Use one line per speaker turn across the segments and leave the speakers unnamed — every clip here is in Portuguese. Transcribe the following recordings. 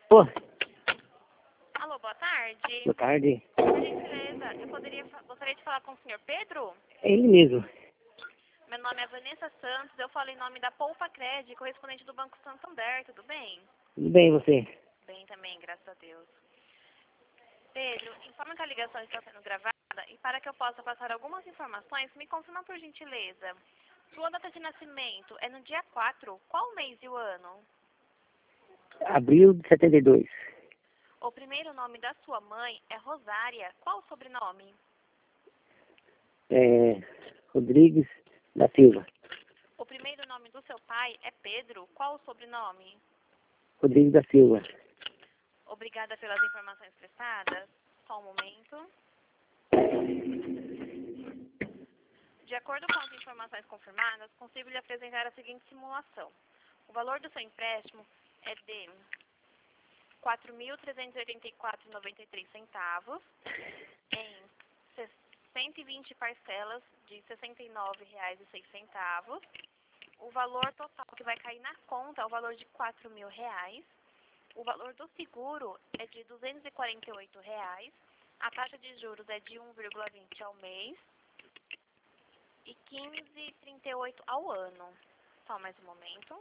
Pô,
Alô, boa tarde.
boa tarde.
Por gentileza, gostaria de falar com o senhor Pedro?
É ele mesmo.
Meu nome é Vanessa Santos, eu falo em nome da Poupa Cred, correspondente do Banco Santander, tudo bem?
Tudo bem, você?
Bem também, graças a Deus. Pedro, informa que a ligação está sendo gravada e para que eu possa passar algumas informações, me confirma por gentileza. Sua data de nascimento é no dia 4, qual mês e o ano?
Abril de 72.
O primeiro nome da sua mãe é Rosária, qual o sobrenome?
Rodrigues da Silva.
O primeiro nome do seu pai é Pedro, qual o sobrenome?
Rodrigues da Silva.
Obrigada pelas informações prestadas. Só um momento. De acordo com as informações confirmadas, consigo lhe apresentar a seguinte simulação. O valor do seu empréstimo é de R$ 4.384,93 em 120 parcelas de R$ 69,06. O valor total que vai cair na conta é o valor de R$ 4.000. O valor do seguro é de R$ 248. A taxa de juros é de 1,20 ao mês e 15,38 ao ano. Só mais um momento.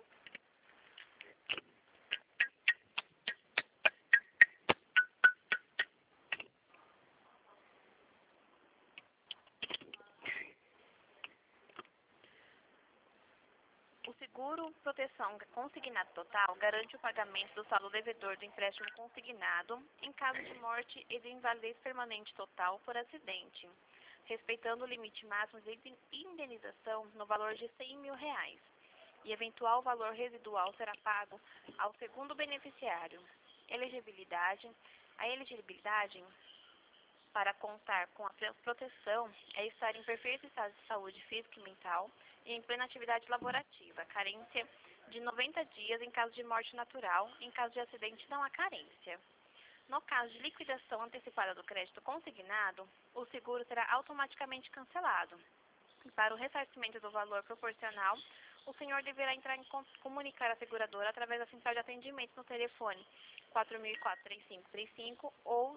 O seguro proteção consignado total garante o pagamento do saldo devedor do empréstimo consignado em caso de morte e de invalidez permanente total por acidente, respeitando o limite máximo de indenização no valor de R$ 100.000, e eventual valor residual será pago ao segundo beneficiário. Elegibilidade. A elegibilidade para contar com a proteção é estar em perfeito estado de saúde física e mental e em plena atividade laborativa. Carência de 90 dias em caso de morte natural. Em caso de acidente, não há carência. No caso de liquidação antecipada do crédito consignado, o seguro será automaticamente cancelado. E para o ressarcimento do valor proporcional, o senhor deverá comunicar a seguradora através da central de atendimento no telefone 4004-3535 ou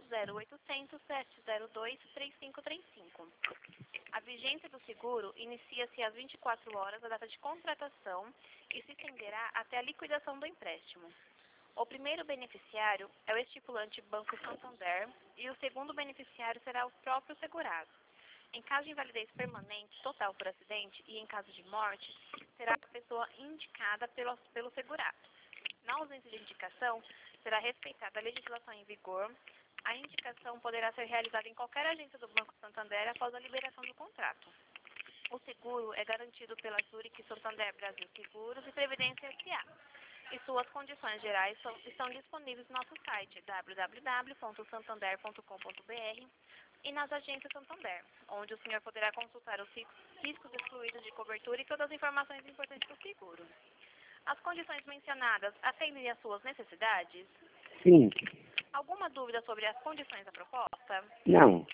0800-702-3535. A vigência do seguro inicia-se às 24 horas da data de contratação e se estenderá até a liquidação do empréstimo. O primeiro beneficiário é o estipulante Banco Santander e o segundo beneficiário será o próprio segurado. Em caso de invalidez permanente total por acidente e em caso de morte, será a pessoa indicada pelo segurado. Na ausência de indicação, será respeitada a legislação em vigor. A indicação poderá ser realizada em qualquer agência do Banco Santander após a liberação do contrato. O seguro é garantido pela Zurich Santander Brasil Seguros e Previdência S.A. E suas condições gerais estão disponíveis no nosso site www.santander.com.br e nas agências Santander, onde o senhor poderá consultar os riscos excluídos de cobertura e todas as informações importantes do seguro. As condições mencionadas atendem às suas necessidades?
Sim.
Alguma dúvida sobre as condições da proposta?
Não.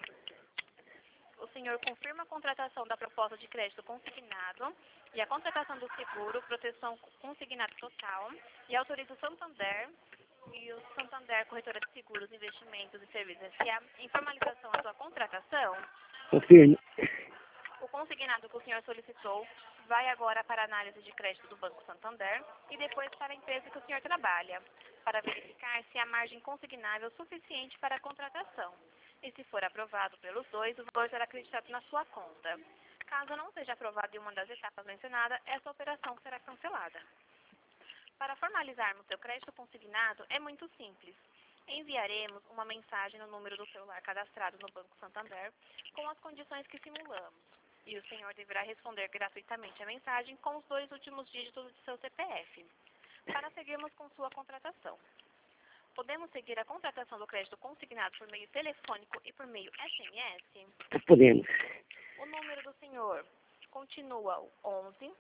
O senhor confirma a contratação da proposta de crédito consignado e a contratação do seguro, proteção consignado total, e autoriza o Santander e o Santander Corretora de Seguros, Investimentos e Serviços S.A. em formalização da sua contratação?
Confirmo.
O consignado que o senhor solicitou vai agora para a análise de crédito do Banco Santander e depois para a empresa que o senhor trabalha, para verificar se há margem consignável suficiente para a contratação. E se for aprovado pelos dois, o valor será acreditado na sua conta. Caso não seja aprovado em uma das etapas mencionadas, essa operação será cancelada. Para formalizarmos seu crédito consignado, é muito simples. Enviaremos uma mensagem no número do celular cadastrado no Banco Santander com as condições que simulamos. E o senhor deverá responder gratuitamente a mensagem com os 2 últimos dígitos de seu CPF, para seguirmos com sua contratação. Podemos seguir a contratação do crédito consignado por meio telefônico e por meio SMS?
Podemos.
O número do senhor continua o 11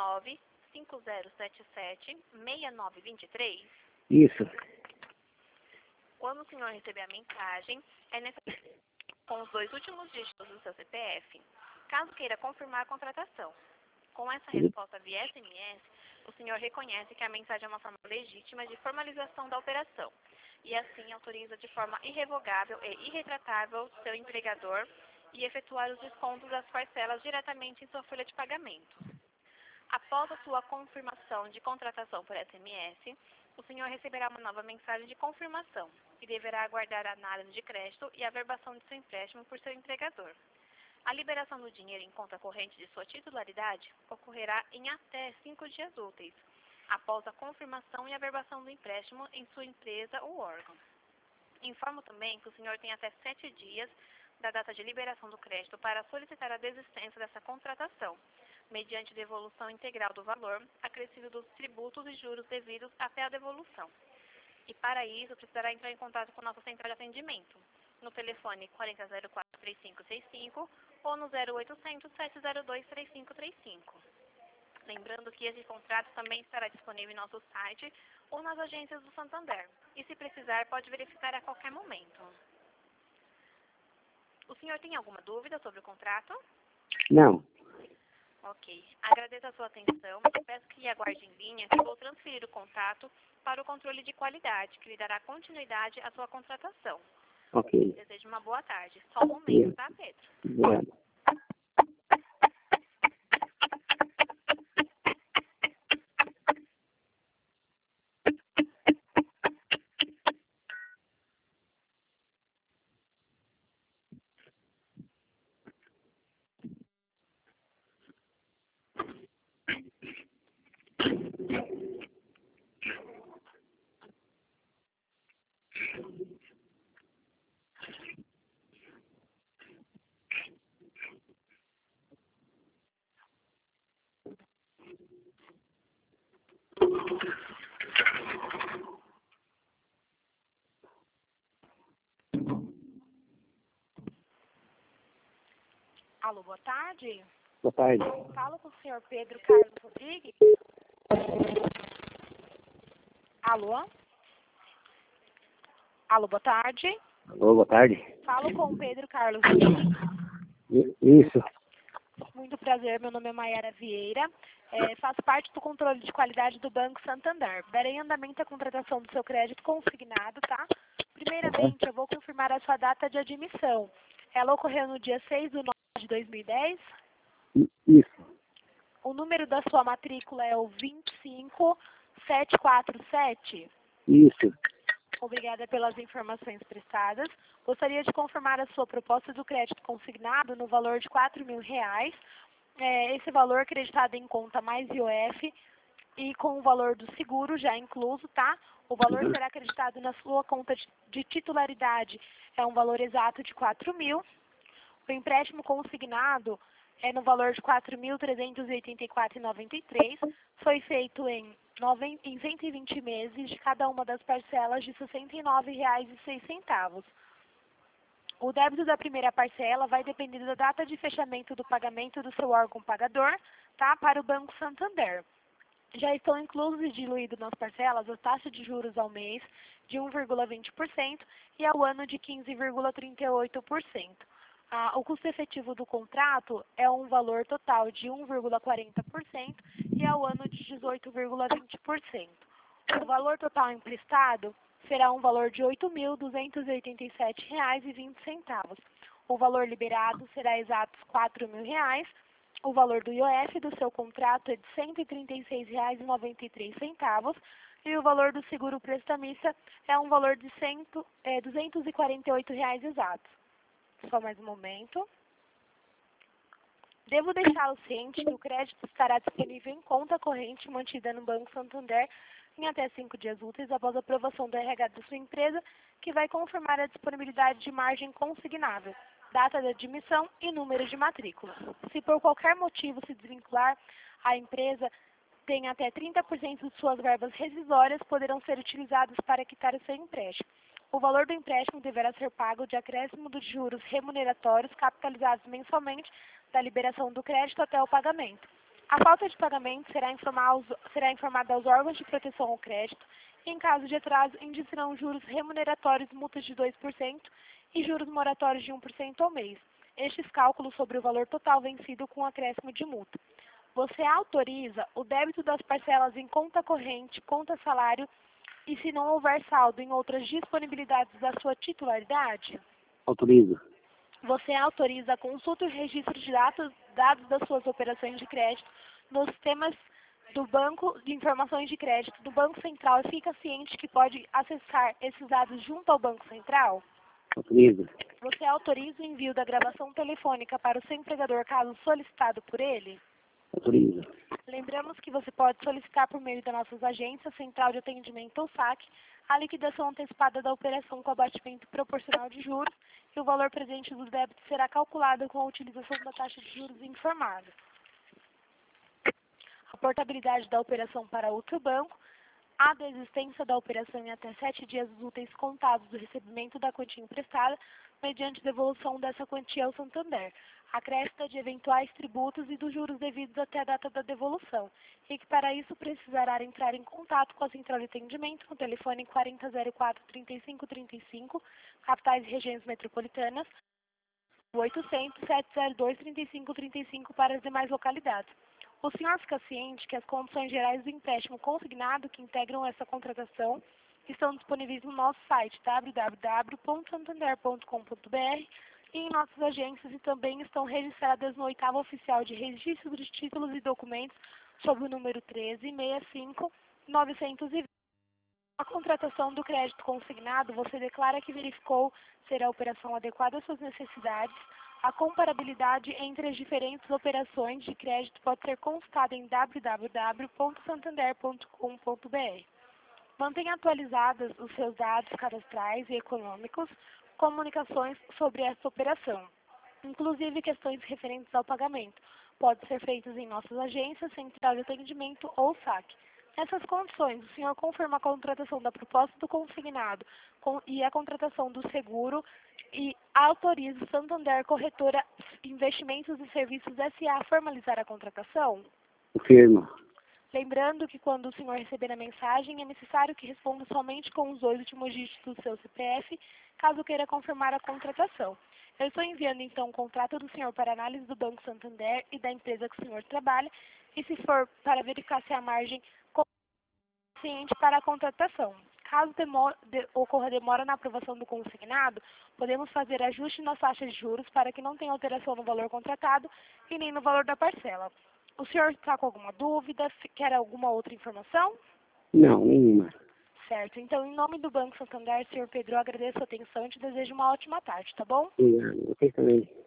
95077 6923.
Isso.
Quando o senhor receber a mensagem, é necessário com os 2 últimos dígitos do seu CPF, caso queira confirmar a contratação. Com essa resposta via SMS, o senhor reconhece que a mensagem é uma forma legítima de formalização da operação e assim autoriza de forma irrevogável e irretratável seu empregador e efetuar os descontos das parcelas diretamente em sua folha de pagamento. Após a sua confirmação de contratação por SMS, o senhor receberá uma nova mensagem de confirmação e deverá aguardar a análise de crédito e a averbação de seu empréstimo por seu empregador. A liberação do dinheiro em conta corrente de sua titularidade ocorrerá em até 5 dias úteis, após a confirmação e averbação do empréstimo em sua empresa ou órgão. Informo também que o senhor tem até 7 dias da data de liberação do crédito para solicitar a desistência dessa contratação, mediante devolução integral do valor, acrescido dos tributos e juros devidos até a devolução. E para isso, precisará entrar em contato com nossa central de atendimento, no telefone 4004-3565 ou no 0800-702-3535. Lembrando que esse contrato também estará disponível em nosso site ou nas agências do Santander. E se precisar, pode verificar a qualquer momento. O senhor tem alguma dúvida sobre o contrato?
Não.
Ok. Agradeço a sua atenção e peço que aguarde em linha que vou transferir o contato para o controle de qualidade, que lhe dará continuidade à sua contratação.
Ok.
Desejo uma boa tarde. Só um momento, tá, Pedro?
Obrigado.
Alô, boa tarde.
Boa tarde.
Falo com o senhor Pedro Carlos Rodrigues. Alô? Alô, boa tarde.
Alô, boa tarde.
Falo com o Pedro Carlos Rodrigues.
Isso.
Muito prazer, meu nome é Maiara Vieira. Faço parte do controle de qualidade do Banco Santander. Darei andamento à contratação do seu crédito consignado, tá? Primeiramente, eu vou confirmar a sua data de admissão. Ela ocorreu no dia 6/9/2010.
Isso.
O número da sua matrícula é o 25747.
Isso.
Obrigada pelas informações prestadas. Gostaria de confirmar a sua proposta do crédito consignado no valor de R$4.000. Esse valor acreditado em conta mais IOF e com o valor do seguro já incluso, tá? O valor será acreditado na sua conta de titularidade. É um valor exato de R$4.000. O empréstimo consignado é no valor de R$4.384,93. Foi feito em 120 meses de cada uma das parcelas de R$ 69,06. O débito da primeira parcela vai depender da data de fechamento do pagamento do seu órgão pagador, tá? Para o Banco Santander. Já estão inclusos e diluídos nas parcelas as taxas de juros ao mês de 1,20% e ao ano de 15,38%. O custo efetivo do contrato é um valor total de 1,40% e ao ano de 18,20%. O valor total emprestado será um valor de R$ 8.287,20. O valor liberado será exatos R$ 4.000. O valor do IOF do seu contrato é de R$ 136,93 e o valor do seguro prestamista é um valor de R$ 248 exatos. Só mais um momento. Devo deixá-lo ciente que o crédito estará disponível em conta corrente mantida no Banco Santander em até 5 dias úteis após a aprovação do RH da sua empresa, que vai confirmar a disponibilidade de margem consignável, data de admissão e número de matrícula. Se por qualquer motivo se desvincular, a empresa tem até 30% de suas verbas rescisórias poderão ser utilizadas para quitar o seu empréstimo. O valor do empréstimo deverá ser pago de acréscimo dos juros remuneratórios capitalizados mensalmente da liberação do crédito até o pagamento. A falta de pagamento será informada aos órgãos de proteção ao crédito e, em caso de atraso, indicarão juros remuneratórios, multas de 2% e juros moratórios de 1% ao mês. Estes cálculos sobre o valor total vencido com acréscimo de multa. Você autoriza o débito das parcelas em conta corrente, conta salário
E se não houver saldo em outras disponibilidades da sua titularidade,
Autorizo.
você autoriza a consulta e o registro de dados das suas operações de crédito nos sistemas do Banco de Informações de Crédito do Banco Central e fica ciente que pode acessar esses dados junto ao Banco Central?
Autorizo.
Você autoriza o envio da gravação telefônica para o seu empregador caso solicitado por ele?
Autorizo.
Lembramos que você pode solicitar por meio das nossas agências, Central de Atendimento ou SAC, a liquidação antecipada da operação com abatimento proporcional de juros e o valor presente do débito será calculado com a utilização da taxa de juros informada. A portabilidade da operação para outro banco, a desistência da operação em até 7 dias úteis contados do recebimento da quantia emprestada, mediante devolução dessa quantia ao Santander, a crédito de eventuais tributos e dos juros devidos até a data da devolução, e que para isso precisará entrar em contato com a Central de Atendimento no telefone 4004-3535, capitais e regiões metropolitanas, 800-702-3535 para as demais localidades. O senhor fica ciente que as condições gerais do empréstimo consignado que integram essa contratação estão disponíveis no nosso site www.santander.com.br e em nossas agências e também estão registradas no 8º Oficial de Registro de Títulos e Documentos sob o número 13.65.920. A contratação do crédito consignado, você declara que verificou ser a operação adequada às suas necessidades. A comparabilidade entre as diferentes operações de crédito pode ser consultada em www.santander.com.br. Mantenha atualizados os seus dados cadastrais e econômicos, comunicações sobre essa operação, inclusive questões referentes ao pagamento. Pode ser feitas em nossas agências, Central de Atendimento ou SAC. Nessas condições, o senhor confirma a contratação da proposta do consignado e a contratação do seguro e autoriza o Santander Corretora Investimentos e Serviços S.A. a formalizar a contratação?
Confirmo.
Lembrando que quando o senhor receber a mensagem, é necessário que responda somente com os 2 últimos dígitos do seu CPF, caso queira confirmar a contratação. Eu estou enviando então o contrato do senhor para análise do Banco Santander e da empresa que o senhor trabalha, e se for para verificar se a margem suficiente para a contratação. Caso ocorra demora na aprovação do consignado, podemos fazer ajuste nas taxas de juros para que não tenha alteração no valor contratado e nem no valor da parcela. O senhor está com alguma dúvida? Quer alguma outra informação?
Não, nenhuma.
Certo. Então, em nome do Banco Santander, senhor Pedro, eu agradeço a atenção e te desejo uma ótima tarde, tá bom?
Obrigado. Vocês também.